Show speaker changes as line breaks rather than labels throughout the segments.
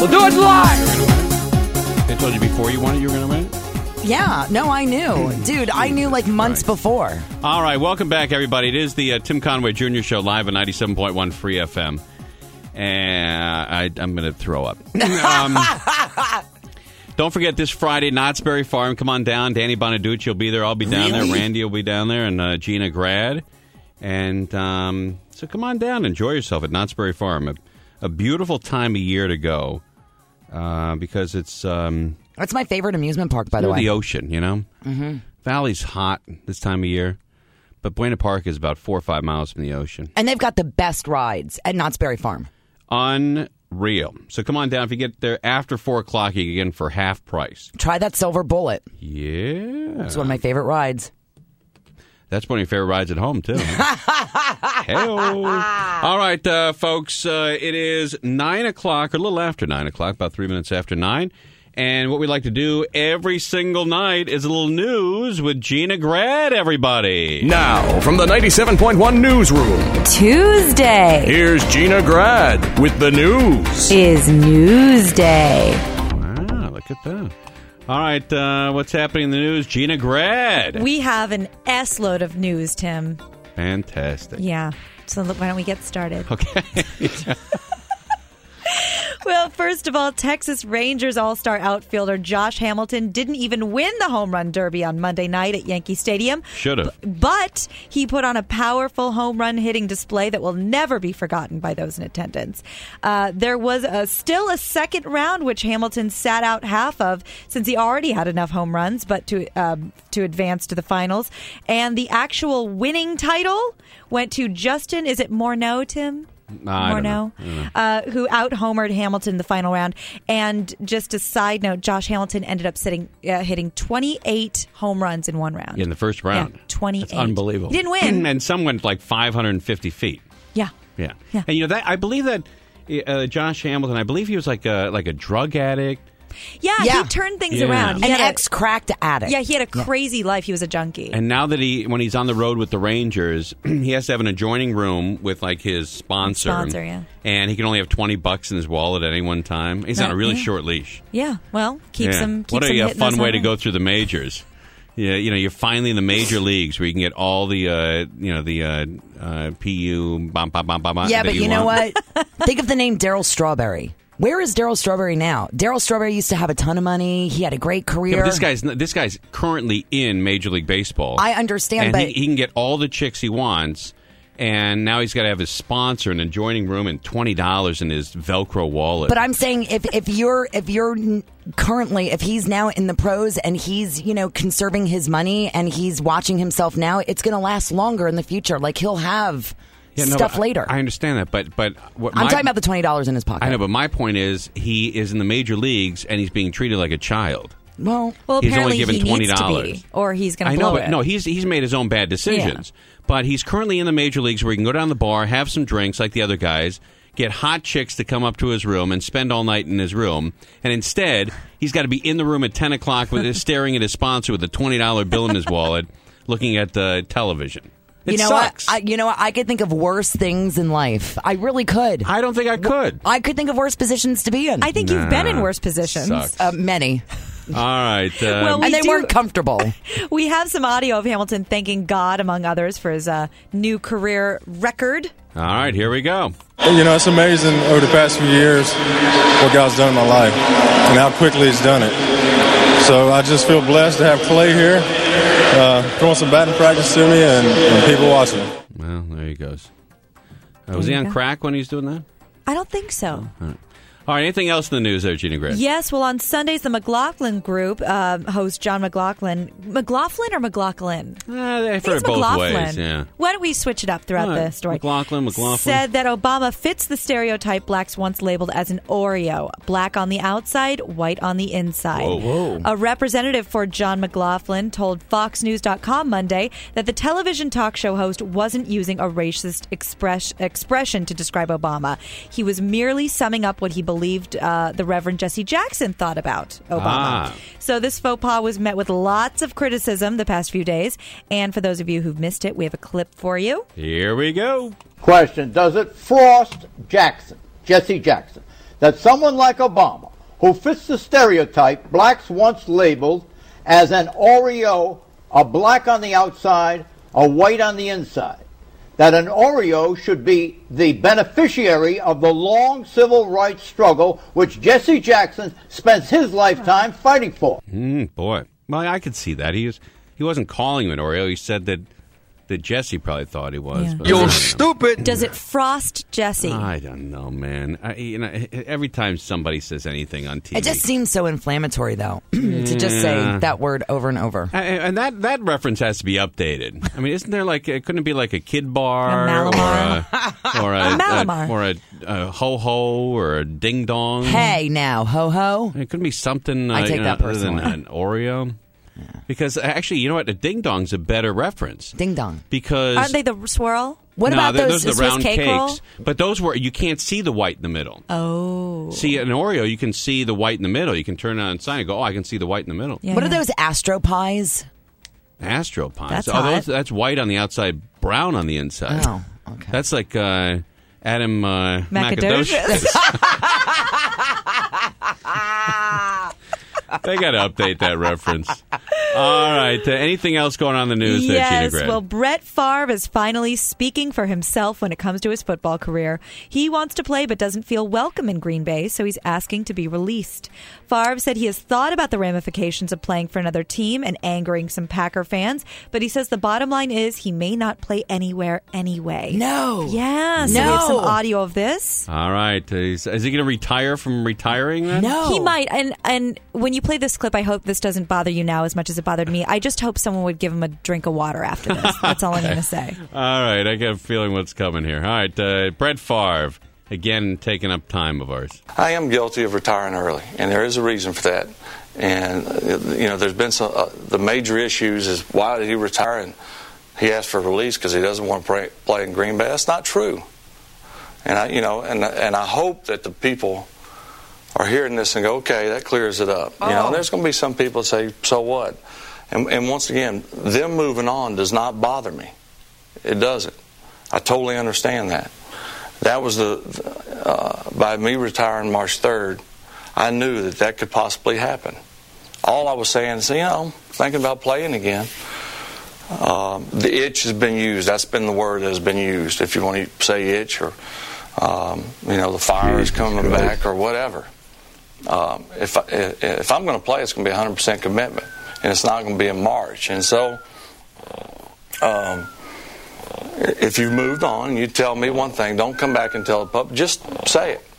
We'll do it live.
They told you before you won it you were going to win it?
Yeah, no, I knew. Dude, I knew like months before.
All right, welcome back, everybody. It is the Tim Conway Jr. Show live on 97.1 Free FM. And I'm going to throw up. Don't forget this Friday, Knott's Berry Farm. Come on down. Danny Bonaducci will be there. I'll be down there. Randy will be down there. And Gina Grad. And so come on down. Enjoy yourself at Knott's Berry Farm. A beautiful time of year to go because it's...
That's my favorite amusement park, by the way.
The ocean, you know? Mm-hmm. Valley's hot this time of year, but Buena Park is about 4 or 5 miles from the ocean.
And they've got the best rides at Knott's Berry Farm.
Unreal. So come on down. If you get there after 4 o'clock, you can get in for half price.
Try that Silver Bullet.
Yeah.
It's one of my favorite rides.
That's one of your favorite rides at home, too. Hey-o. All right, folks, it is 9 o'clock, or a little after 9 o'clock, about 3 minutes after 9. And what we like to do every single night is a little news with Gina Grad, everybody.
Now, from the 97.1 newsroom,
Tuesday
here's Gina Grad with the news.
is Newsday.
Wow, look at that. All right, what's happening in the news? Gina Grad.
We have an S-load of news, Tim.
Fantastic.
Yeah. So why don't we get started?
Okay.
Well, first of all, Texas Rangers all-star outfielder Josh Hamilton didn't even win the home run derby on Monday night at Yankee Stadium.
Should have.
But he put on a powerful home run hitting display that will never be forgotten by those in attendance. There was still a second round, which Hamilton sat out half of since he already had enough home runs, but to advance to the finals. And the actual winning title went to Justin, is it Morneau, Tim? Morneau, who out-homered Hamilton in the final round. And just a side note, Josh Hamilton ended up hitting 28 home runs in one round.
In the first round.
Yeah, 28.
That's unbelievable.
He didn't win.
And some went like 550 feet.
Yeah.
Yeah.
Yeah.
And, you know, that I believe that Josh Hamilton, I believe he was like a drug addict.
Yeah,
Yeah.
he turned things
Yeah.
around. He
An
had a-
ex-cracked addict.
Yeah, he had a crazy life. He was a junkie.
And now that when he's on the road with the Rangers, he has to have an adjoining room with like his sponsor.
Yeah.
And he can only have $20 in his wallet at any one time. He's on a really short leash.
Yeah, well, keeps him
What
hitting
a
those
fun way to
home
go
runs.
through the majors. Yeah, you know, you're finally in the major leagues where you can get all the, PU, bam, bam, bam, bam,
Yeah,
that
but you know
want.
what? Think of the name Darryl Strawberry. Where is Darryl Strawberry now? Darryl Strawberry used to have a ton of money. He had a great career.
Yeah, but this guy's currently in Major League Baseball.
I understand,
and
but
he can get all the chicks he wants. And now he's got to have his sponsor in an adjoining room and $20 in his Velcro wallet.
But I'm saying if you're currently, if he's now in the pros and he's, conserving his money and he's watching himself now, it's going to last longer in the future. Like he'll have stuff later.
I understand that, but what
I'm talking about the $20 in his pocket.
I know, but my point is he is in the major leagues and he's being treated like a child.
Well,
he's
apparently
only given
he needs to
$20.
be, or he's going to
I
blow
know, but
it.
no, he's made his own bad decisions. But he's currently in the major leagues where he can go down the bar, have some drinks like the other guys, get hot chicks to come up to his room and spend all night in his room. And instead, he's got to be in the room at 10 o'clock staring at his sponsor with a $20 bill in his wallet, looking at the television. It sucks.
What? I could think of worse things in life. I really could.
I don't think I could.
I could think of worse positions to be in.
I think you've been in worse positions.
Sucks.
Many.
All right.
Well,
And they weren't comfortable.
We have some audio of Hamilton thanking God, among others, for his new career record.
all right, here we go.
It's amazing over the past few years what God's done in my life and how quickly He's done it. So I just feel blessed to have Clay here throwing some batting practice to me and people watching.
Well, there he goes. Was he on crack when he was doing that?
I don't think so.
All right, anything else in the news there, Gina Grant?
Yes, well, on Sundays, the McLaughlin Group host John McLaughlin. McLaughlin or McLaughlin?
I've heard it both ways, yeah.
Why don't we switch it up throughout the story?
McLaughlin.
Said that Obama fits the stereotype blacks once labeled as an Oreo. Black on the outside, white on the inside.
Whoa.
A representative for John McLaughlin told FoxNews.com Monday that the television talk show host wasn't using a racist expression to describe Obama. He was merely summing up what he believed the Reverend Jesse Jackson thought about Obama. So this faux pas was met with lots of criticism the past few days. And for those of you who've missed it, we have a clip for you.
Here we go.
Question, does it frost Jackson, Jesse Jackson, that someone like Obama, who fits the stereotype blacks once labeled as an Oreo, a black on the outside, a white on the inside, that an Oreo should be the beneficiary of the long civil rights struggle which Jesse Jackson spends his lifetime fighting for.
Boy. Well, I could see that. He wasn't calling him an Oreo. He said that Jesse probably thought he was.
Yeah.
But
You're stupid.
Does it frost Jesse?
I don't know, man. Every time somebody says anything on TV.
It just seems so inflammatory, though, to just say that word over and over.
And that reference has to be updated. I mean, isn't there couldn't it be like a Kid Bar?
A Malamar.
Or a
Malamar.
Or a ho-ho or a ding-dong?
Hey, now, ho-ho.
It couldn't be something
I take that
other than
personally.
an Oreo. Yeah. Because actually, you know what? A ding-dong's a better reference.
Ding-dong.
Because...
Aren't they the swirl?
What about those
are the
Swiss
round
cake
cakes.
roll?
But those you can't see the white in the middle.
Oh.
See, an Oreo, you can see the white in the middle. You can turn it on inside and go, I can see the white in the middle.
Yeah.
What are those Astro Pies?
Astro Pies.
That's hot.
That's white on the outside, brown on the inside.
Oh, okay.
That's like Adam
Macadocious.
They got to update that reference. All right. Anything else going on in the news there, Gina
Yes,
Grant?
well, Brett Favre is finally speaking for himself when it comes to his football career. He wants to play but doesn't feel welcome in Green Bay, so he's asking to be released. Favre said he has thought about the ramifications of playing for another team and angering some Packer fans, but he says the bottom line is he may not play anywhere anyway.
No.
Yeah, so
No.
we have some audio of this.
All right. Is he going to retire from retiring then?
No.
He might, and when you play this clip, I hope this doesn't bother you now as much as it bothered me. I just hope someone would give him a drink of water after this. That's all I'm going to say.
All right. I get a feeling what's coming here. All right. Brett Favre, again, taking up time of ours.
I am guilty of retiring early, and there is a reason for that. And, there's been some, the major issues is why did he retire? And he asked for release because he doesn't want to play in Green Bay. That's not true. And I hope that the people are hearing this and go, okay, that clears it up. And there's going to be some people that say, so what? And once again, them moving on does not bother me. It doesn't. I totally understand that. That was by me retiring March 3rd, I knew that could possibly happen. All I was saying is, thinking about playing again. The itch has been used. That's been the word that has been used. If you want to say itch or, the fire is coming back or whatever. If I'm going to play, it's going to be 100% commitment, and it's not going to be in March. And so, if you've moved on, you tell me one thing. Don't come back and tell the public. Just say it.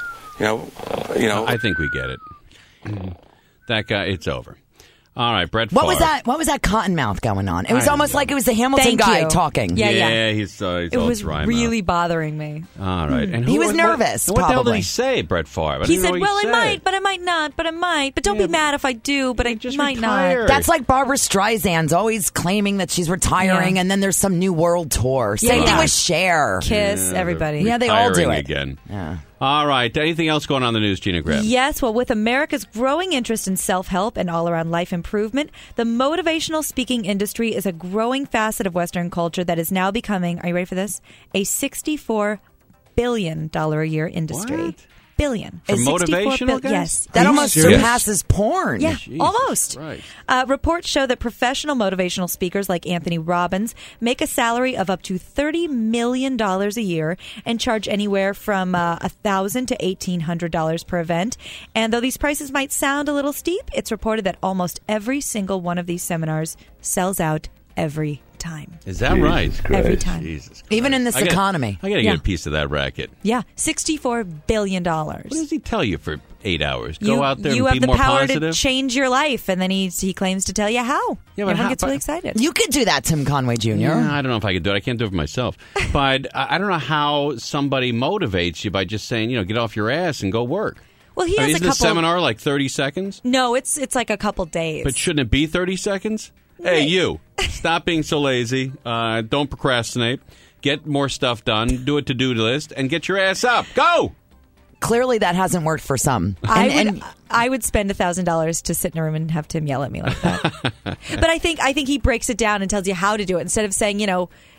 I think we get it. That guy, it's over. All right, Brett Favre.
What was that cottonmouth going on? It was almost like it was the Hamilton
Thank
guy
you.
talking.
Yeah.
He's
It
all
was
dry
really
mouth.
bothering me.
All right. And
He was nervous,
What the hell did
probably.
he say, Brett Favre? I
He
didn't know
said,
what
well, I
said.
might, but I might not, but I might. But don't be mad if I do, but I
just
might
retire.
not.
That's like Barbara Streisand's always claiming that she's retiring,
Yeah.
and then there's some new world tour. Same thing
Yeah.
with Cher.
Kiss, everybody.
Yeah, they all do
Retiring
it.
again.
Yeah.
All right. Anything else going on in the news, Gina Grab?
Yes, well, with America's growing interest in self-help and all-around life improvement, the motivational speaking industry is a growing facet of Western culture that is now becoming, are you ready for this? A $64 billion a year industry.
What?
Billion.
For
A $64
motivational guys?
Yes.
That almost
serious?
surpasses porn.
Yeah,
Jesus
almost.
Christ.
Reports show that professional motivational speakers like Anthony Robbins make a salary of up to $30 million a year and charge anywhere from $1,000 to $1,800 per event. And though these prices might sound a little steep, it's reported that almost every single one of these seminars sells out every time.
Is that right?
Every time.
Jesus Christ.
Even in this
I gotta-
economy.
I got to
Yeah.
get a piece of that racket.
Yeah, $64 billion.
What does he tell you for 8 hours? Go
You,
out there
you
and
have
be
the
more
power
positive?
to change your life, and then he claims to tell you how.
Yeah, but
Everyone
how-
gets really excited.
You could do that, Tim Conway Jr.
Yeah, I don't know if I could do it. I can't do it for myself. But I don't know how somebody motivates you by just saying, get off your ass and go work.
Well, he has
Isn't
a
the
couple.
seminar like 30 seconds?
No, it's like a couple days.
But shouldn't it be 30 seconds? Hey, you, stop being so lazy. Don't procrastinate. Get more stuff done. Do a to-do list and get your ass up. Go!
Clearly, that hasn't worked for some.
I would spend $1,000 to sit in a room and have Tim yell at me like that. But I think he breaks it down and tells you how to do it instead of saying,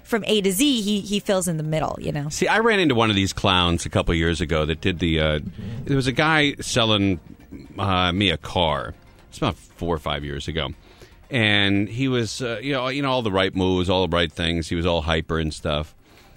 from A to Z, he fills in the middle, you know.
See, I ran into one of these clowns a couple of years ago that did the. There was a guy selling me a car. It's about 4 or 5 years ago, and he was, all the right moves, all the right things. He was all hyper and stuff.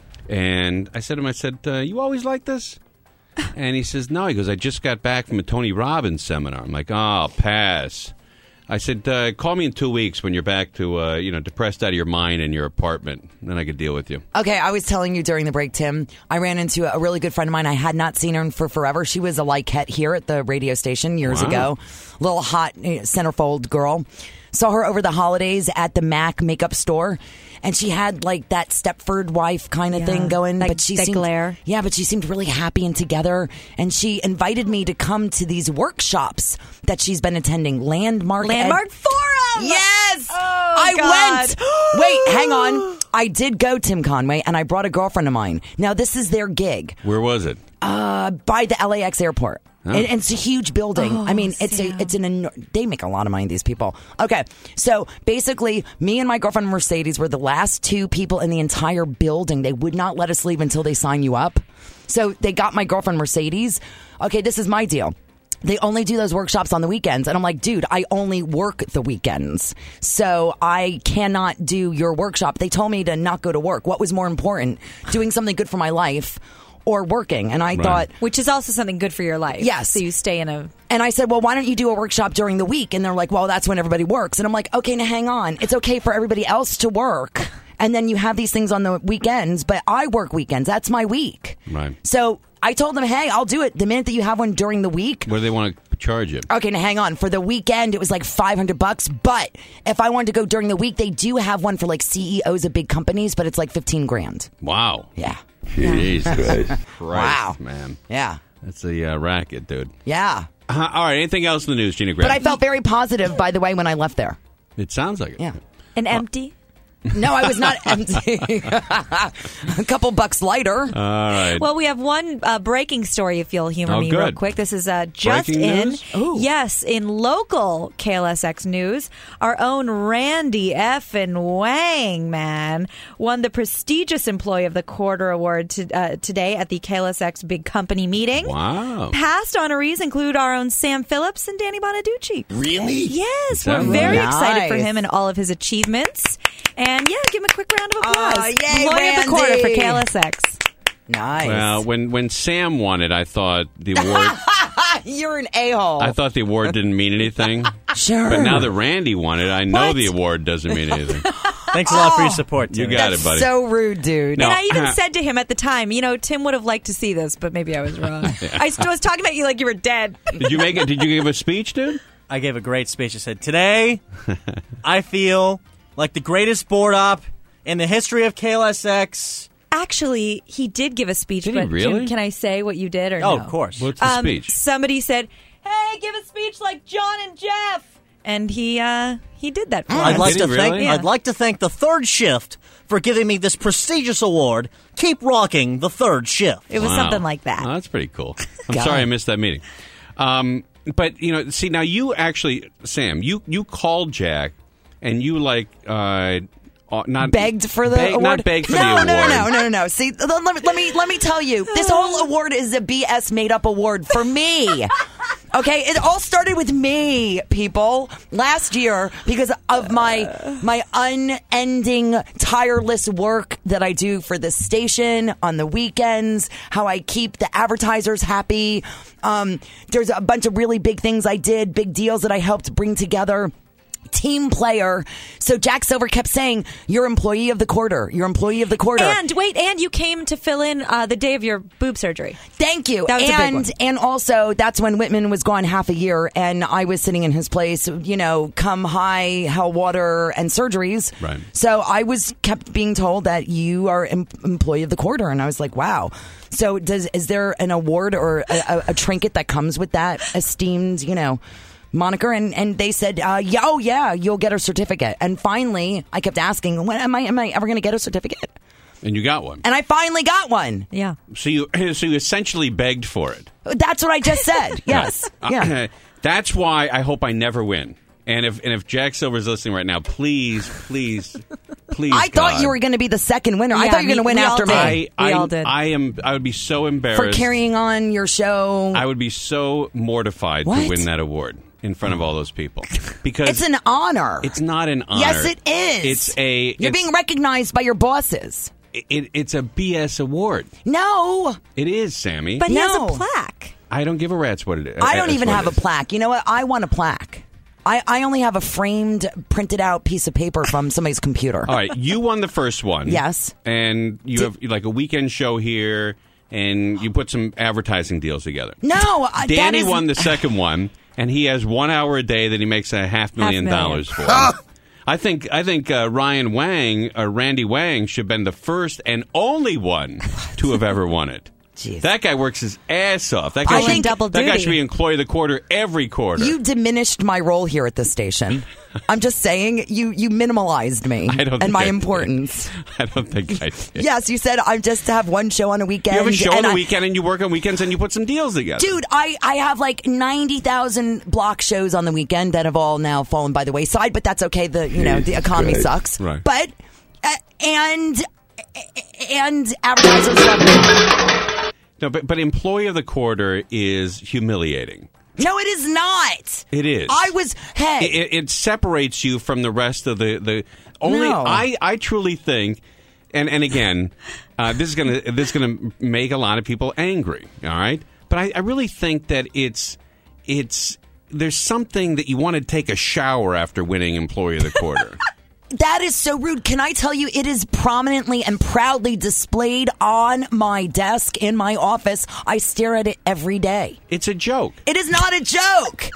And I said to him, "You always like this?" And he says, "No." He goes, "I just got back from a Tony Robbins seminar." I'm like, "Oh, pass." I said, "Call me in 2 weeks when you're back to, depressed out of your mind in your apartment. Then I could deal with you."
Okay, I was telling you during the break, Tim, I ran into a really good friend of mine. I had not seen her for forever. She was a Likette here at the radio station years ago. Little hot centerfold girl. Saw her over the holidays at the MAC makeup store. And she had like that Stepford wife kind of thing going,
like
but she
that
seemed,
glare.
Yeah, but she seemed really happy and together. And she invited me to come to these workshops that she's been attending. Landmark
Forum.
Yes,
Oh,
I
God.
went. Wait, hang on. I did go, Tim Conway, and I brought a girlfriend of mine. Now this is their gig.
Where was it?
By the LAX airport.
Oh.
And it's a huge building. I mean, they make a lot of money, these people. Okay, so basically, me and my girlfriend Mercedes were the last two people in the entire building. They would not let us leave until they sign you up. So they got my girlfriend Mercedes. Okay, this is my deal. They only do those workshops on the weekends. And I'm like, dude, I only work the weekends. So I cannot do your workshop. They told me to not go to work. What was more important? Doing something good for my life or working? And I thought...
Which is also something good for your life.
Yes.
So you stay in a...
And I said, well, why don't you do a workshop during the week? And they're like, well, that's when everybody works. And I'm like, okay, now hang on. It's okay for everybody else to work. And then you have these things on the weekends. But I work weekends. That's my week.
Right.
So I told them, hey, I'll do it the minute that you have one during the week.
What do they want to charge you?
Okay, now hang on. For the weekend, it was like $500. But if I wanted to go during the week, they do have one for like CEOs of big companies, but it's like $15,000.
Wow.
Yeah.
Jesus Christ.
Wow.
Man.
Yeah.
That's a racket, dude.
Yeah.
All right. Anything else in the news, Gina Grant?
But I felt very positive, by the way, when I left there.
It sounds like it.
Yeah.
And empty?
No, I was not empty. A couple bucks lighter.
All right.
Well, we have one breaking story, if you'll humor me
good.
real quick. This is just
Breaking
in.
news?
Ooh.
Yes, in local KLSX news, our own Randy effin' Wang, man, won the prestigious Employee of the Quarter award today at the KLSX Big Company meeting.
Wow.
Past honorees include our own Sam Phillips and Danny Bonaducci.
Really?
Yes,
that
we're very
right?
excited for
Nice.
him and all of his achievements. And yeah, give him a quick round of applause.
Oh, yay,
Employee of the Quarter for
Randy.
KLSX.
Nice.
Well, when Sam won it, I thought the award.
You're an a-hole.
I thought the award didn't mean anything.
Sure.
But now that Randy won it, I know
What?
the award doesn't mean anything.
Thanks a lot for your support,
You
Tim.
got
That's
it, buddy.
so rude, dude.
No.
And I even said to him at the time, Tim would have liked to see this, but maybe I was wrong. I was talking about you like you were dead.
Did you make it? Did you give a speech, dude?
I gave a great speech. I said, today, I feel like the greatest board op in the history of KLSX.
Actually, he did give a speech,
Did he
but
really?
Jim, can I say what you did or
Oh,
no?
of course.
What's the speech?
Somebody said, hey, give a speech like John and Jeff. And he did that for
I'd
us.
like
Did
to
he
thank
really?
Yeah.
I'd like to thank the third shift for giving me this prestigious award. Keep rocking the third shift.
It was
Wow.
something like that.
Oh, that's pretty cool. I'm
God.
sorry I missed that meeting. But see now you actually, Sam, you called Jack and you not
Begged for the award?
not begged for
no,
the award.
No. See, let me tell you. This whole award is a BS made up award for me. Okay, it all started with me, people. Last year, because of my unending, tireless work that I do for the station on the weekends, how I keep the advertisers happy. There's a bunch of really big things I did, big deals that I helped bring together. Team player. So Jack Silver kept saying, you're employee of the quarter. You're employee of the quarter.
And you came to fill in the day of your boob surgery.
Thank you.
That was a big one.
And also, that's when Whitman was gone half a year, and I was sitting in his place, come high, hell, water, and surgeries.
Right.
So I kept being told that you are employee of the quarter, and I was like, wow. So is there an award or a trinket that comes with that esteemed, moniker? And they said, yeah, you'll get a certificate. And finally, I kept asking, when am I ever going to get a certificate?
And you got one.
And I finally got one.
Yeah.
So you essentially begged for it.
That's what I just said. Yes. Yeah.
That's why I hope I never win. And if Jack Silver's listening right now, please please.
I thought
God.
you were going to be the second winner. I
Yeah,
thought you were going to win
we all
after
did.
me.
We all did.
I would be so embarrassed
For carrying on your show.
I would be so mortified
What?
to win that award in front of all those people because
It's an honor.
It's not an honor.
Yes, it is. You're being recognized by your bosses.
It's a BS award.
No.
It is, Sammy.
But he has
No.
a plaque.
I don't give a rat's what it is.
I don't even have a
plaque.
plaque. You know what? I want a plaque. I only have a framed, printed out piece of paper from somebody's computer.
All right, you won the first one.
Yes.
And you have like a weekend show here, and you put some advertising deals together.
No,
Danny
that is,
won the second one, and he has 1 hour a day that he makes $500,000 for. I think Ryan Wang or Randy Wang should have been the first and only one to have ever won it.
Jeez.
That guy works his ass off. That guy,
I think
double
that guy
duty.
should be employee of the quarter every quarter.
You diminished my role here at this station. I'm just saying, you minimalized me
I don't
and
think
my
I did.
importance.
I don't think I did.
Yes, you said I'm just to have one show on a weekend.
You have a show on
and
the
I-
weekend, and you work on weekends, and you put some deals together.
Dude, I have like 90,000 block shows on the weekend that have all now fallen by the wayside, but that's okay. The economy sucks.
Right.
But and advertisers love it.
No, but employee of the quarter is humiliating.
No, it is not.
It is. It separates you from the rest of the only.
No.
I truly think, and again, this is gonna make a lot of people angry. All right, but I really think that it's there's something that you want to take a shower after winning employee of the quarter.
That is so rude. Can I tell you, it is prominently and proudly displayed on my desk in my office. I stare at it every day.
It's a joke.
It is not a joke.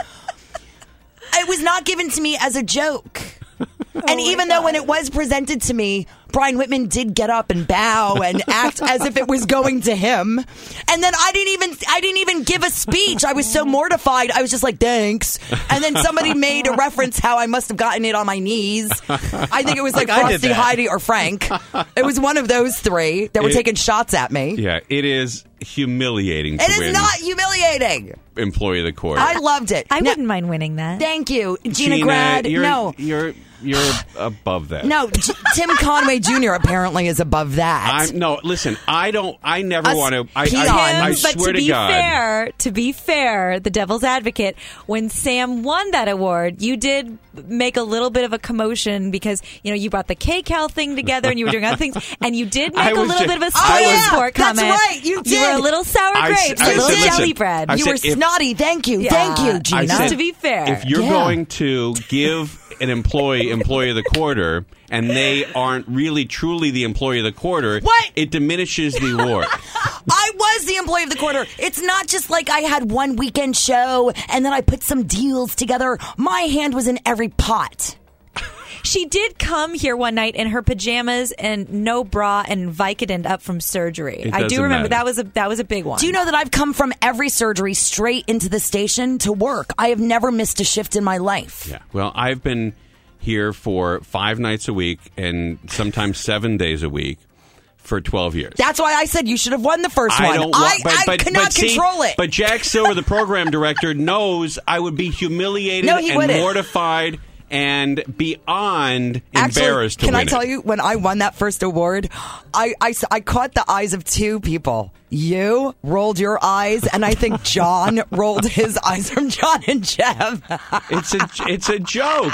It was not given to me as a joke. And even though when it was presented to me, Brian Whitman did get up and bow and act as if it was going to him. And then I didn't even give a speech. I was so mortified. I was just like, thanks. And then somebody made a reference how I must have gotten it on my knees. I think it was like
I did
Frosty,
that.
Heidi, or Frank. It was one of those three that were taking shots at me.
Yeah, it is humiliating to
It
win
is not humiliating.
employee of the quarter.
I loved it.
I
Now-
wouldn't mind winning that.
Thank you, Gina Grad.
You're above that.
No, Tim Conway Jr. apparently is above that.
Listen, I never
Us
want to. I
peons.
swear
But to
to
be
God.
to be fair, the devil's advocate, when Sam won that award, you did make a little bit of a commotion because you brought the KCAL thing together and you were doing other things, and you did make
I
a
was
little
ju-
bit of a
I was-
sport
that's
comment.
right, you
You were
did.
a little sour
I
grapes,
said,
a little
listen,
jelly bread.
I
You
said,
were
if-
snotty. Thank you.
Yeah.
Thank you,
I
Gina.
said,
to be fair.
if you're
Yeah.
going to give an employee of the quarter and they aren't really truly the employee of the quarter,
What?
it diminishes the award.
I was the employee of the quarter. It's not just like I had one weekend show and then I put some deals together. My hand was in every pot.
She did come here one night in her pajamas and no bra and Vicodin up from surgery.
It
I do
doesn't
remember
matter.
that was a big one.
Do you know that I've come from every surgery straight into the station to work? I have never missed a shift in my life.
Yeah. Well, I've been here for 5 nights a week and sometimes 7 days a week for 12 years.
That's why I said you should have won the first one.
don't
I cannot
see,
control it.
But Jack Silver, the program director, knows I would be humiliated
No, he
and
wouldn't.
mortified and beyond
Actually,
embarrassed to
can
win
I tell
it.
you, when I won that first award, I caught the eyes of two people. You rolled your eyes, and I think John rolled his eyes from John and Jeff.
It's a joke.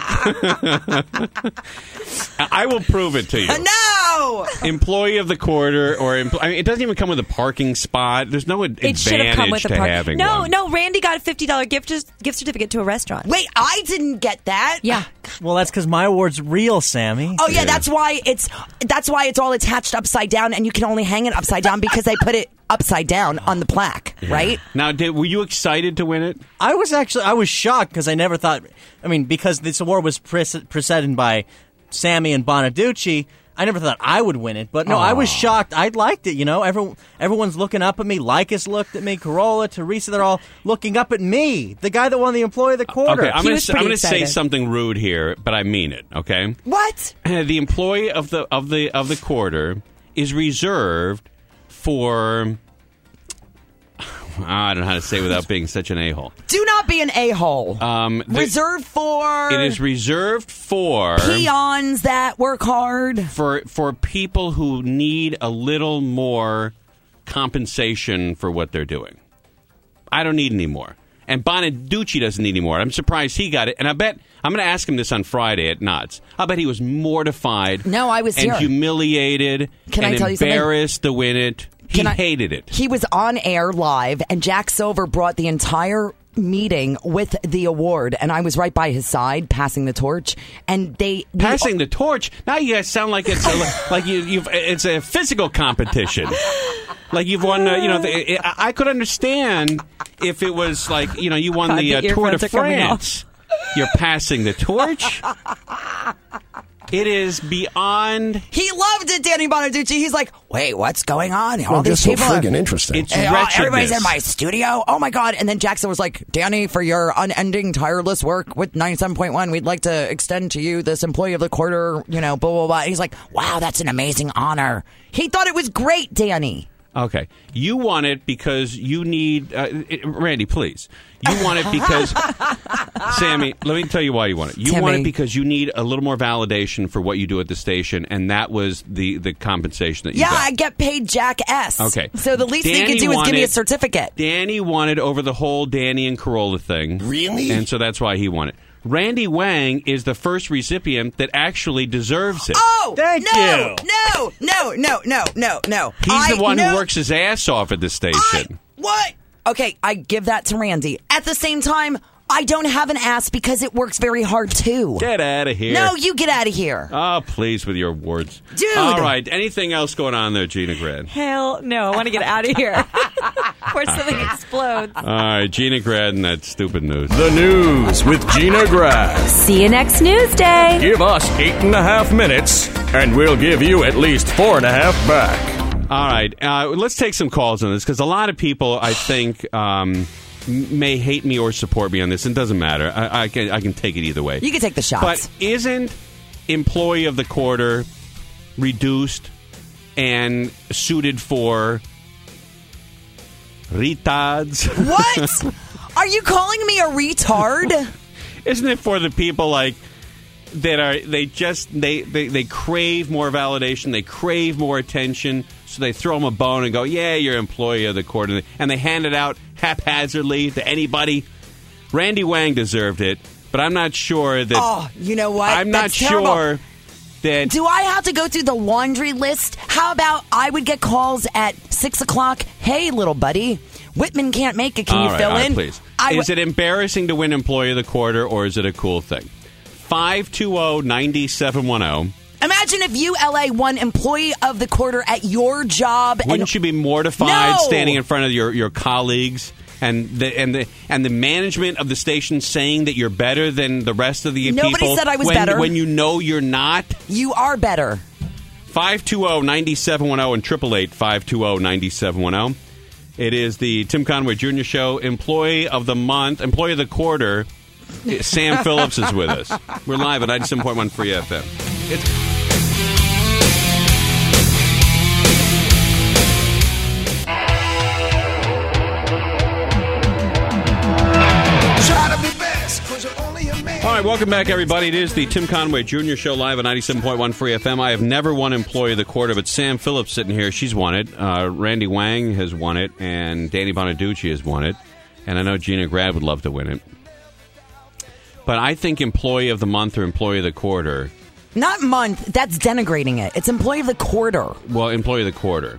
I will prove it to you.
No!
Employee of the quarter, or it doesn't even come with a parking spot. There's no
it should have come
advantage
with a
to
part.
having
No,
one.
no. Randy got a $50 gift certificate to a restaurant.
Wait, I didn't get that.
Yeah.
Well, that's because my award's real, Sammy.
Oh yeah, that's why it's all attached upside down, and you can only hang it upside down because they put it upside down on the plaque, right?
Now, were you excited to win it?
I was shocked because I never thought. I mean, because this award was presented by Sammy and Bonaducci, I never thought I would win it. But no, I was shocked. I liked it. Everyone's looking up at me. Lycus looked at me. Corolla, Teresa, they're all looking up at me. The guy that won the Employee of the Quarter.
Okay, I'm
He
going
was pretty
to say
excited.
something rude here, but I mean it. Okay,
What?
the employee of the quarter is reserved for I don't know how to say it without being such an a-hole.
Do not be an a-hole. Reserved for...
It is reserved for...
peons that work hard.
For people who need a little more compensation for what they're doing. I don't need any more. And Bonaducci doesn't need any more. I'm surprised he got it. And I bet, I'm going to ask him this on Friday at Knott's. I bet he was mortified.
No, I was
and
here.
Humiliated.
Can
and
I tell you something?
Embarrassed to win it. He hated it.
He was on air live, and Jack Silver brought the entire meeting with the award, and I was right by his side passing the torch. And
passing the torch. Now you guys sound like it's it's a physical competition. Like you've won. I could understand if it was like you won the Tour de France. You're passing the torch. It is beyond.
He loved it, Danny Bonaducci. He's like, wait, what's going on? All these
just so
people
friggin' interesting.
It's wretchedness.
Everybody's in my studio. Oh my God! And then Jackson was like, Danny, for your unending, tireless work with 97.1, we'd like to extend to you this Employee of the Quarter. Blah blah blah. And he's like, wow, that's an amazing honor. He thought it was great, Danny.
Okay. You want it because you need... Randy, please. You want it because... Sammy, let me tell you why you want it. You want it because you need a little more validation for what you do at the station, and that was the compensation that you got.
Yeah, I get paid Jack S.
Okay.
So the least he could do is give me a certificate.
Danny wanted over the whole Danny and Carolla thing.
Really?
And so that's why he won it. Randy Wang is the first recipient that actually deserves it.
Oh,
Thank you.
No.
He's the one who works his ass off at the station.
What? Okay, I give that to Randy. At the same time, I don't have an ass because it works very hard, too.
Get out of here.
No, you get out of here.
Oh, please, with your words.
Dude.
All right. Anything else going on there, Gina Grad?
Hell no. I want to get out of here before something explodes.
All right. Gina Grad and that stupid news.
The news with Gina Grad.
See you next Newsday.
Give us 8.5 minutes, and we'll give you at least 4.5 back.
All right. Let's take some calls on this because a lot of people, I think... may hate me or support me on this. It doesn't matter. I can take it either way.
You can take the shots.
But isn't Employee of the Quarter reduced and suited for retards?
What? Are you calling me a retard?
Isn't it for the people like that are they crave more validation, they crave more attention, so they throw them a bone and go, yeah, you're Employee of the Quarter, and they hand it out haphazardly to anybody. Randy Wang deserved it, but I'm not sure that...
Oh, you know what?
I'm not sure that...
Do I have to go through the laundry list? How about I would get calls at 6 o'clock? Hey, little buddy, Whitman can't make it. Can you fill in?
Please. Is it embarrassing to win Employee of the Quarter, or is it a cool thing? 520-9710.
Imagine if you, LA, won Employee of the Quarter at your job.
Wouldn't you be mortified standing in front of your colleagues and the management of the station saying that you're better than the rest of the people?
Nobody said I was better.
When you know you're not?
You are better.
520-9710 and 888-520-9710. It is the Tim Conway Jr. Show. Employee of the Month, Employee of the Quarter, Sam Phillips is with us. We're live at 97.1 Free FM. All right, welcome back, everybody. It is the Tim Conway Jr. Show live at 97.1 Free FM. I have never won Employee of the Quarter, but Sam Phillips sitting here, she's won it. Randy Wang has won it, and Danny Bonaducci has won it. And I know Gina Grad would love to win it. But I think Employee of the Month or Employee of the Quarter...
Not month. That's denigrating it. It's Employee of the Quarter.
Well, Employee of the Quarter.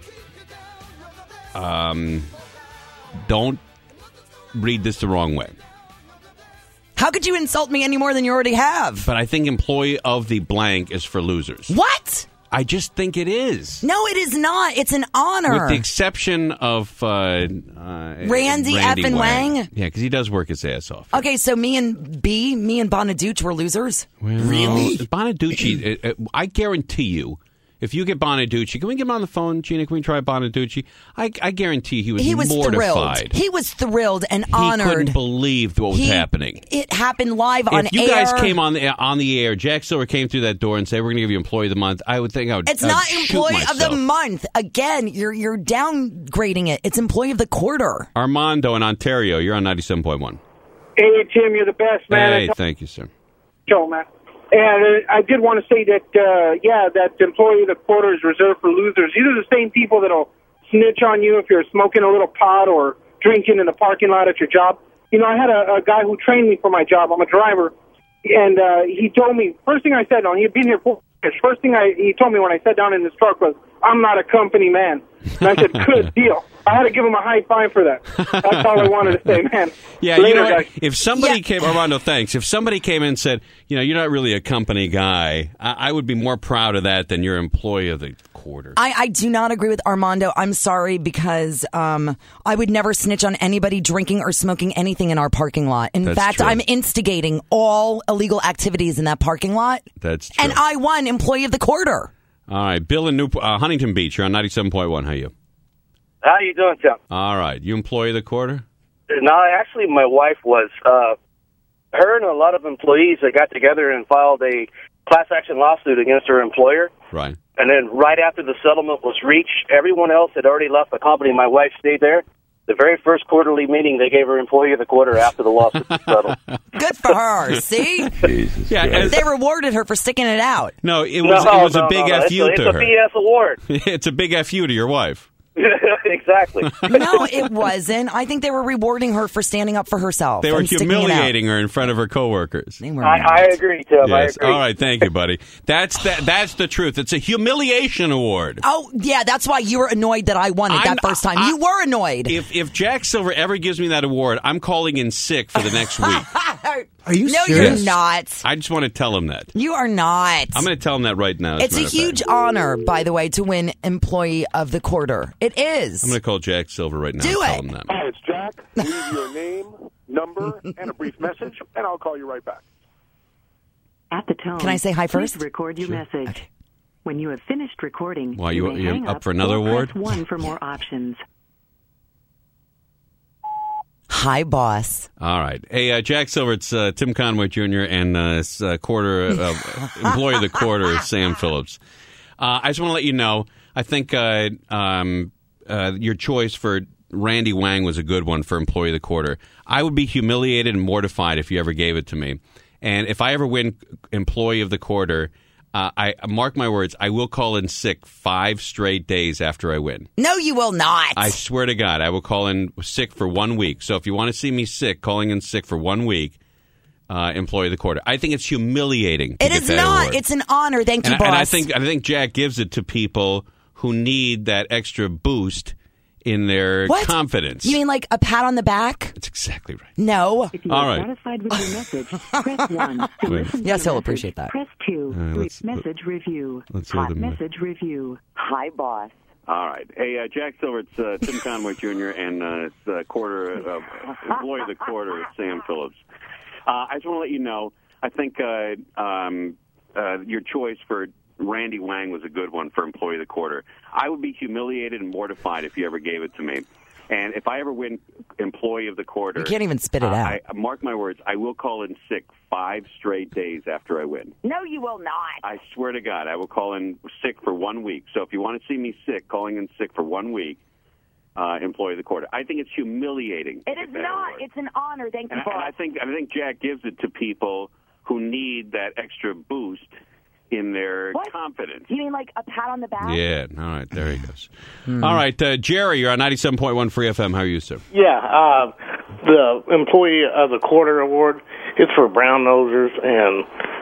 Don't read this the wrong way.
How could you insult me any more than you already have?
But I think Employee of the Blank is for losers.
What?
I just think it is.
No, it is not. It's an honor.
With the exception of
Randy F. and Wang?
Yeah, because he does work his ass off.
Okay, so me and Bonaducci were losers?
Well,
Really?
Bonaducci, I guarantee you, If you get Bonaducci, can we get him on the phone, Gina? Can we try Bonaducci? I guarantee he was mortified.
He was thrilled and honored.
He couldn't believe what was happening.
It happened live on air.
If you guys came on the air, Jack Silver came through that door and said, we're going to give you Employee of the Month, I would think I would
It's not
shoot
Employee
myself.
of the Month. Again, you're downgrading it. It's Employee of the Quarter.
Armando in Ontario, you're on 97.1.
Hey, Tim, you're the best, man.
Hey, thank you, sir.
Show, man. And I did want to say that, that Employee of the Quarter is reserved for losers. These are the same people that'll snitch on you if you're smoking a little pot or drinking in the parking lot at your job. You know, I had a guy who trained me for my job. I'm a driver. And he told me, first thing I said, he had been here 4 years. First thing he told me when I sat down in his truck was, I'm not a company man. And I said, good deal. I had to give him a high five for that. That's all I wanted to say, man.
Yeah,
Later,
you know what?
guys.
If somebody came, Armando, thanks. If somebody came in and said, you're not really a company guy, I would be more proud of that than your Employee of the Quarter.
I do not agree with Armando. I'm sorry, because I would never snitch on anybody drinking or smoking anything in our parking lot. In fact,
true.
I'm instigating all illegal activities in that parking lot.
That's true.
And I won Employee of the Quarter.
All right, Bill in Huntington Beach, you're on 97.1. How are you?
How you doing, Tim?
All right. You Employee of the Quarter?
No, actually, my wife was. Her and a lot of employees, they got together and filed a class action lawsuit against her employer.
Right.
And then right after the settlement was reached, everyone else had already left the company. My wife stayed there. The very first quarterly meeting, they gave her Employee of the Quarter after the lawsuit was settled.
Good for her. See?
Yeah,
they rewarded her for sticking it out.
No, it was a big FU to her.
It's a BS award.
It's a big FU to your wife.
Exactly.
No, it wasn't. I think they were rewarding her for standing up for herself.
They were
and sticking it out.
humiliating her in front of her coworkers.
I agree, Tim.
Yes.
I agree.
All right, thank you, buddy. That's the truth. It's a humiliation award.
Oh, yeah, that's why you were annoyed that I won it that first time. You were annoyed.
If Jack Silver ever gives me that award, I'm calling in sick for the next week.
Are you
No,
serious?
you're not.
I just want to tell him that.
You are not.
I'm going to tell him that right now.
It's a huge honor, by the way, to win Employee of the Quarter. It is.
I'm going to call Jack Silver right now.
Do
and
it.
Tell him that.
Hi, it's Jack. Leave your name, number, and a brief message, and I'll call you right back.
At the tone,
Can I say hi first?
please record your message. Okay. When you have finished recording,
Why,
you
you
may hang
up for another
or
award?
Press 1 for more options.
Hi, boss.
All right. Hey, Jack Silver, it's Tim Conway Jr. and Employee of the Quarter, Sam Phillips. I just want to let you know, I think your choice for Randy Wang was a good one for Employee of the Quarter. I would be humiliated and mortified if you ever gave it to me. And if I ever win Employee of the Quarter, I mark my words, I will call in sick 5 straight days after I win.
No, you will not.
I swear to God, I will call in sick for 1 week. So if you want to see me sick, calling in sick for 1 week, Employee of the Quarter. I think it's humiliating.
It is not.
Award.
It's an honor. Thank you, boss.
And I think Jack gives it to people who need that extra boost in their confidence.
You mean like a pat on the back?
That's exactly right.
No.
If you
All
are
right.
satisfied with your message, press 1. To listen to
Yes,
your
he'll
message,
appreciate that.
Press 2.
Let's-
Message review.
let's hear
Hot
the
message review. Hi, boss.
All right. Hey, Jack Silver, it's Tim Conway Jr. and it's Employee of the Quarter, Sam Phillips. I just want to let you know, I think your choice for Randy Wang was a good one for Employee of the Quarter. I would be humiliated and mortified if you ever gave it to me. And if I ever win Employee of the Quarter...
You can't even spit it out.
Mark my words, I will call in sick 5 straight days after I win.
No, you will not.
I swear to God, I will call in sick for 1 week. So if you want to see me sick, calling in sick for 1 week, Employee of the Quarter. I think it's humiliating.
It is not.
Award.
It's an honor. Thank you,
And
boss.
I think Jack gives it to people who need that extra boost in their confidence.
You mean like a pat on the back?
Yeah. All right. There he goes. All right. Jerry, you're on 97.1 Free FM. How are you, sir?
Yeah, the Employee of the Quarter award is for brown nosers and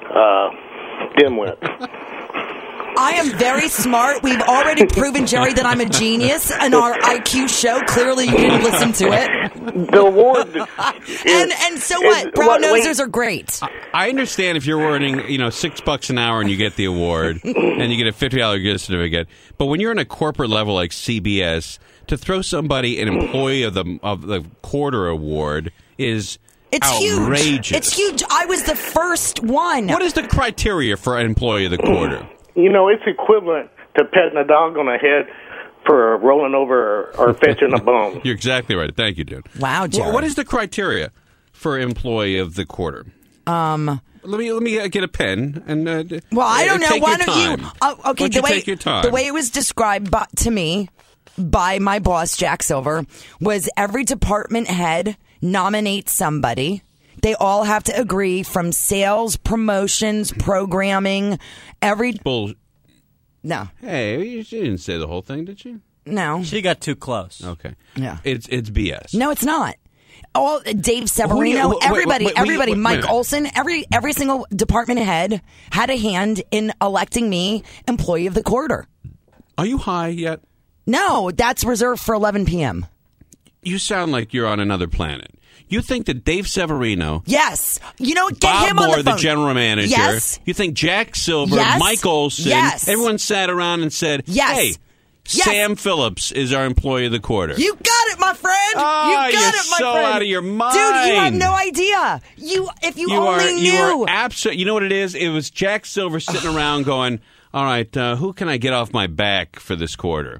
dimwits.
I am very smart. We've already proven, Jerry, that I'm a genius in our IQ show. Clearly, you didn't listen to it.
The award
and so what? Brown nosers are great.
I understand if you're earning, $6 an hour and you get the award and you get a $50 gift certificate. But when you're in a corporate level like CBS, to throw somebody an Employee of the Quarter award is outrageous.
Huge. It's huge. I was the first one.
What is the criteria for an Employee of the Quarter?
It's equivalent to petting a dog on the head for rolling over or fetching a bone.
You're exactly right. Thank you, dude.
Wow, Jared.
What is the criteria for employee of the quarter? Let me get a pen and.
Well, I don't know.
Take
Why
your
don't
time.
you? Okay,
take your time.
The way it was described to me by my boss, Jack Silver, was every department head nominates somebody. They all have to agree, from sales, promotions, programming,
Bull.
No.
Hey, she didn't say the whole thing, did she?
No.
She got too close.
Okay.
Yeah.
It's BS.
No, it's not. All Dave Severino, everybody, Mike Olson, every single department head had a hand in electing me employee of the quarter.
Are you high yet?
No, that's reserved for 11 p.m.
You sound like you're on another planet. You think that Dave Severino...
Yes. You know, get
Bob
him on
Moore,
the phone.
the general manager.
Yes.
You think Jack Silver,
Yes.
Mike Olson,
Yes.
everyone sat around and said,
Yes.
hey,
Yes.
Sam Phillips is our employee of the quarter.
You got it, my friend.
Oh,
you got
you're
it, my
so
friend.
out of your mind.
Dude, you have no idea. If you only knew.
You are absolutely... You know what it is? It was Jack Silver sitting around going, all right, who can I get off my back for this quarter?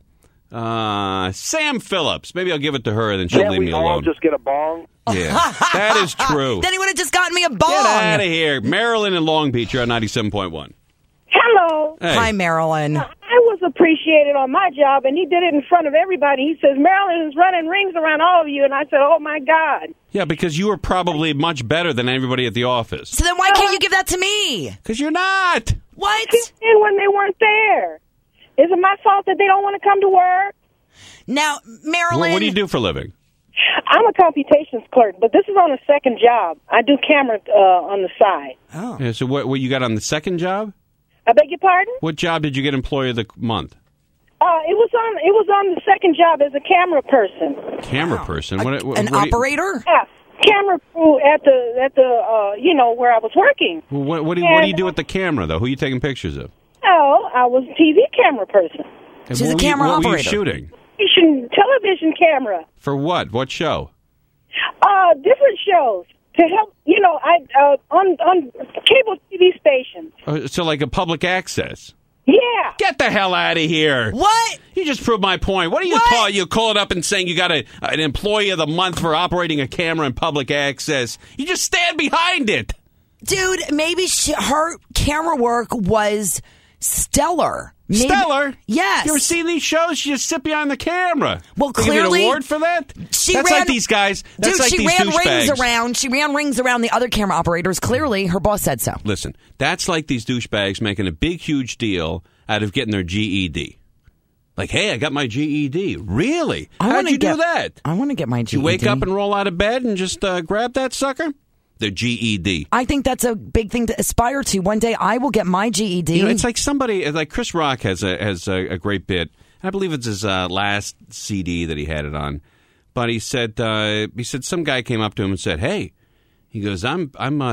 Sam Phillips. Maybe I'll give it to her, and then she'll leave me
we all
alone.
just get a bong?
Yeah, that is true.
Then he would have just gotten me a bong.
Get out of here. Maryland and Long Beach, you're on 97.1.
Hello.
Hey.
Hi, Marilyn.
I was appreciated on my job, and he did it in front of everybody. He says, Marilyn is running rings around all of you. And I said, oh, my God.
Yeah, because you were probably much better than everybody at the office.
So then why can't you give that to me?
Because you're not.
What?
And when they weren't there. Is it my fault that they don't want to come to work?
Now, Marilyn.
What do you do for a living?
I'm a computations clerk, but this is on a second job. I do camera on the side.
Oh.
Yeah, so what you got on the second job?
I beg your pardon?
What job did you get employee of the month?
It was on the second job as a camera person.
Camera person?
An operator?
Yeah, camera crew at the where I was working.
What do you do with the camera, though? Who are you taking pictures of?
Oh, I was a TV camera person.
And
She's a camera
what
operator.
were you shooting?
Television camera.
For what? What show?
Different shows to help. On cable TV stations.
So like a public access?
Yeah.
Get the hell out of here.
What?
You just proved my point. What do you call it? You call it up and saying you got an employee of the month for operating a camera in public access. You just stand behind it.
Dude, maybe her camera work was stellar. Maybe,
Stellar?
Yes.
You ever seen these shows? She just sit behind the camera.
Well,
They give you
clearly-
an award for that? That's like these guys. That's
Dude,
like
she
these
ran
douchebags.
rings around. She ran rings around the other camera operators. Clearly, her boss said so.
Listen, that's like these douchebags making a big, huge deal out of getting their GED. Like, hey, I got my GED. Really? How'd you do that?
I want to get my GED.
You wake up and roll out of bed and just grab that sucker? The GED.
I think that's a big thing to aspire to. One day I will get my GED.
You know, it's like somebody, like Chris Rock has a great bit. I believe it's his last CD that he had it on. But he said some guy came up to him and said, hey, he goes, I'm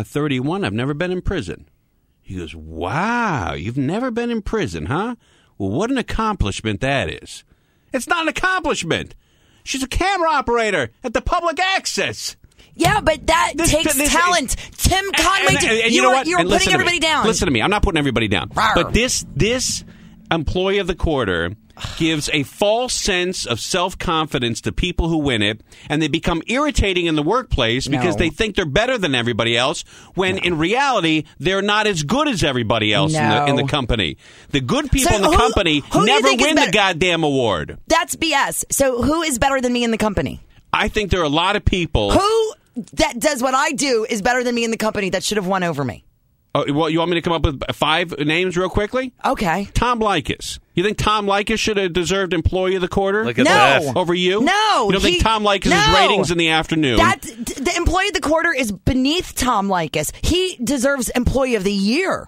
31. I've never been in prison. He goes, wow, you've never been in prison, huh? Well, what an accomplishment that is. It's not an accomplishment. She's a camera operator at the public access.
Yeah, but that takes talent. Tim Conway,
and you know what?
You're
And listen
putting
to
everybody
me.
down.
Listen to me. I'm not putting everybody down.
Rawr.
But this employee of the quarter gives a false sense of self-confidence to people who win it, and they become irritating in the workplace because they think they're better than everybody else, when in reality, they're not as good as everybody else in the company. The good people in the company
who do you
never
think is
win the
better?
goddamn award.
That's BS. So who is better than me in the company?
I think there are a lot of people...
Who that does what I do is better than me in the company that should have won over me?
Oh, well, you want me to come up with 5 names real quickly?
Okay.
Tom Likas. You think Tom Likas should have deserved Employee of the Quarter?
Look at that.
Over you?
No.
You don't think Tom Likas' ratings in the afternoon?
The Employee of the Quarter is beneath Tom Likas. He deserves Employee of the Year.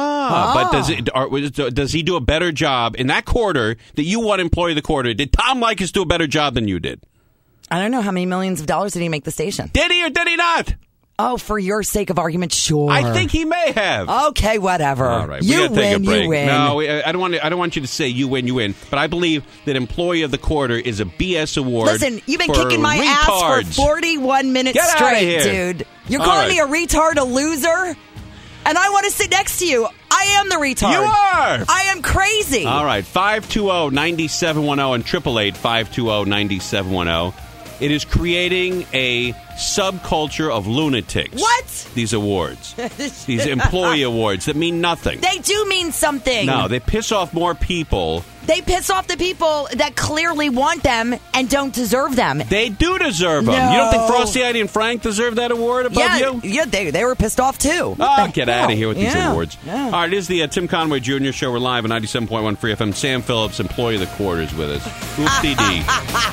But does he do a better job in that quarter that you won Employee of the Quarter? Did Tom Likas do a better job than you did?
I don't know how many millions of dollars did he make the station.
Did he or did he not?
Oh, for your sake of argument, sure.
I think he may have.
Okay, whatever.
All right,
you
gotta take a
win,
break.
you win.
No, I don't want you to say you win, you win. But I believe that Employee of the Quarter is a BS award.
Listen, you've been
for
kicking my
retards.
ass for 41 minutes
Get outta
straight,
here.
dude. You're
All
calling
right.
me a retard, a loser? And I want to sit next to you. I am the retard.
You are.
I am crazy.
All right, 520-9710 and 888-520-9710. It is creating a subculture of lunatics.
What?
These awards. These employee awards that mean nothing.
They do mean something.
No, they piss off more people.
They piss off the people that clearly want them and don't deserve them.
They do deserve them.
No.
You don't think Frosty, Heidi, and Frank deserve that award above you?
Yeah, they were pissed off too.
Oh, get out of here with these awards.
Yeah.
All right, it is the Tim Conway Jr. Show. We're live on 97.1 Free FM. Sam Phillips, employee of the quarter, is with us. Oopsie-dee.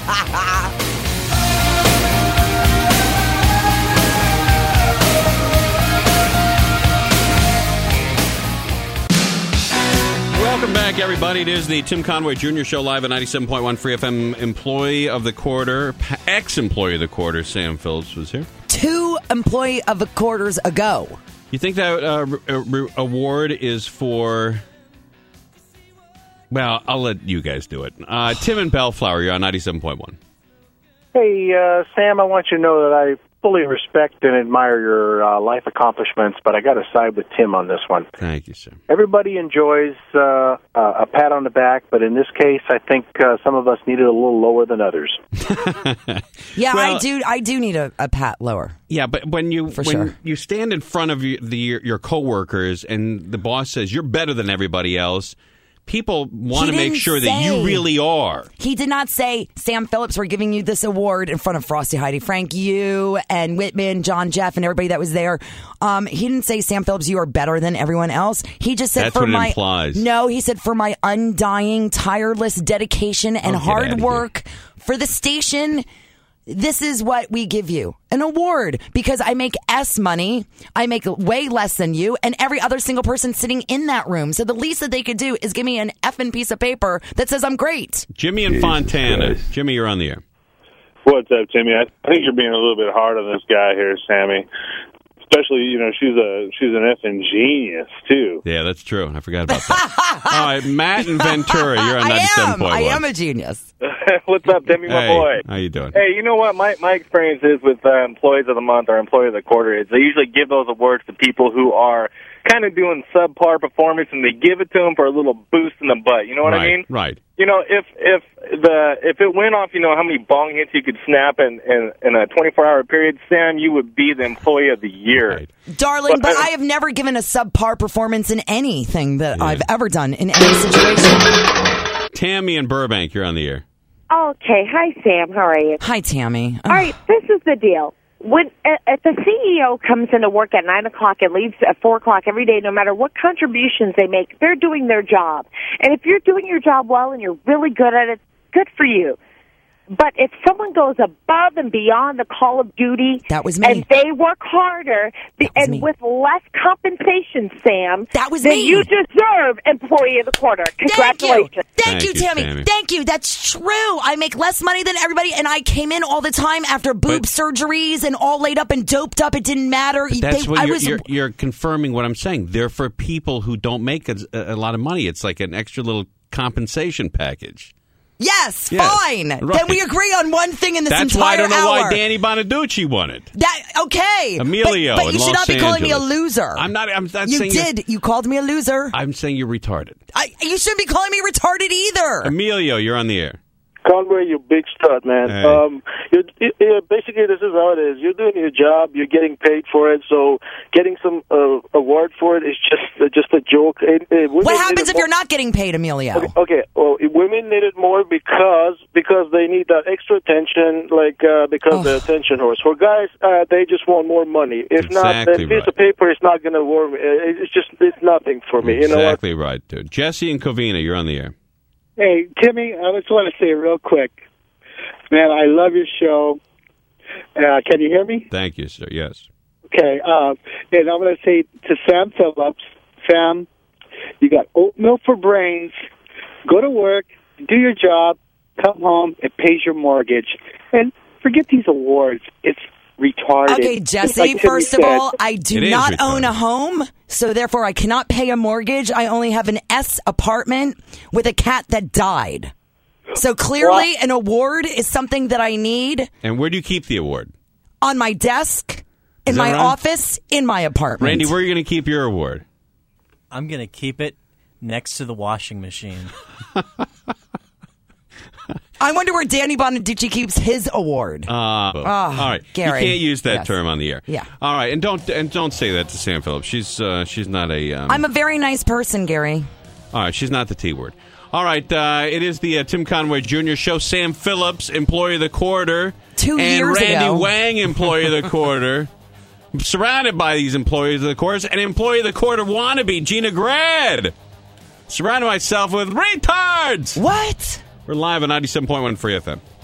Welcome back, everybody. It is the Tim Conway Jr. Show live at 97.1 Free FM. Employee of the quarter, ex-employee of the quarter, Sam Phillips was here.
2 employee of the quarters ago.
You think that award is for... Well, I'll let you guys do it. Tim and Bellflower, you're on 97.1.
Hey, Sam, I want you to know that I fully respect and admire your life accomplishments, but I got to side with Tim on this one.
Thank you, sir.
Everybody enjoys a pat on the back, but in this case, I think some of us need it a little lower than others.
Yeah,
Well,
I do need a pat lower.
Yeah, but when you stand in front of your coworkers and the boss says you're better than everybody else, people want to make sure that you really are.
He did not say, Sam Phillips, we're giving you this award in front of Frosty, Heidi, Frank, you, and Whitman, John, Jeff, and everybody that was there. He didn't say, Sam Phillips, you are better than everyone else. He just said,
That's what it implies.
No, he said, for my undying, tireless dedication and hard work for the station, this is what we give you, an award, because I make S money. I make way less than you and every other single person sitting in that room. So the least that they could do is give me an effing piece of paper that says I'm great.
Jimmy and Fontana. Jimmy, you're on the air.
What's up, Timmy? I think you're being a little bit hard on this guy here, Sammy. Especially, she's an effing genius, too.
Yeah, that's true. I forgot about that. All right, Matt and Ventura, you're on 97.1.
I am a genius.
What's up, Timmy, my boy?
How you doing?
Hey, you know what? My experience is with employees of the month or employee of the quarter is they usually give those awards to people who are kind of doing subpar performance, and they give it to them for a little boost in the butt. You know what I mean?
Right.
If it went off, how many bong hits you could snap in a 24-hour period, Sam, you would be the employee of the year.
Right.
Darling, but I have never given a subpar performance in anything that I've ever done in any situation.
Tammy and Burbank, you're on the air.
Okay. Hi, Sam. How are you?
Hi, Tammy.
All right. This is the deal. When if the CEO comes into work at 9 o'clock and leaves at 4 o'clock every day, no matter what contributions they make, they're doing their job. And if you're doing your job well and you're really good at it, good for you. But if someone goes above and beyond the call of duty,
that was me,
and they work harder and with less compensation, Sam,
that was
then
me.
you deserve employee of the quarter. Congratulations.
Thank you, Tammy. Thank you. That's true. I make less money than everybody, and I came in all the time after boob surgeries and all laid up and doped up. It didn't matter.
That's what you're confirming what I'm saying. They're for people who don't make a lot of money. It's like an extra little compensation package.
Yes, fine.
Right.
Then we agree on one thing in this
That's
entire
why I don't know
hour.
why Danny Bonaducci won it.
Okay.
Emilio
But
in
you should
Los
not be calling me a
Angeles.
loser.
I'm not
You
saying
did. You called me a loser.
I'm saying you're retarded.
You shouldn't be calling me retarded either.
Emilio, you're on the air.
Conway, you big stud, man.
Hey.
Basically, this is how it is. You're doing your job. You're getting paid for it. So getting some award for it is just a joke.
What happens if you're not getting paid, Emilio?
Okay. Well, women need it more because they need that extra attention, because they're attention whores. For guys, they just want more money. If not, that piece of paper is not going to work. It's nothing for me.
Exactly right, dude. Jesse and Covina, you're on the air.
Hey, Timmy, I just want to say real quick, man, I love your show. Can you hear me?
Thank you, sir. Yes.
Okay. And I'm going to say to Sam Phillips, Sam, you got oatmeal for brains. Go to work, do your job, come home, it pays your mortgage. And forget these awards. It's retarded.
Okay, Jesse,
like
first of
said.
all, I do not own a home, so therefore I cannot pay a mortgage. I only have an S apartment with a cat that died. So clearly an award is something that I need
And where do you keep the award?
on my desk In my office, in my apartment.
Randy, where are you going to keep your award?
I'm going to keep it next to the washing machine.
I wonder where Danny Bonaducci keeps his award.
All right,
Gary.
You can't use that
Yes.
term on the air.
Yeah.
All right, and don't say that to Sam Phillips. She's not a.
I'm a very nice person, Gary.
All right, she's not the T word. All right, it is the Tim Conway Jr. Show. Sam Phillips, Employee of the Quarter,
2
and
years
Randy
ago.
Wang, Employee of the Quarter. I'm surrounded by these employees of the quarters, and Employee of the Quarter wannabe, Gina Grad. Surrounded myself with retards.
What?
We're live on 97.1 Free FM.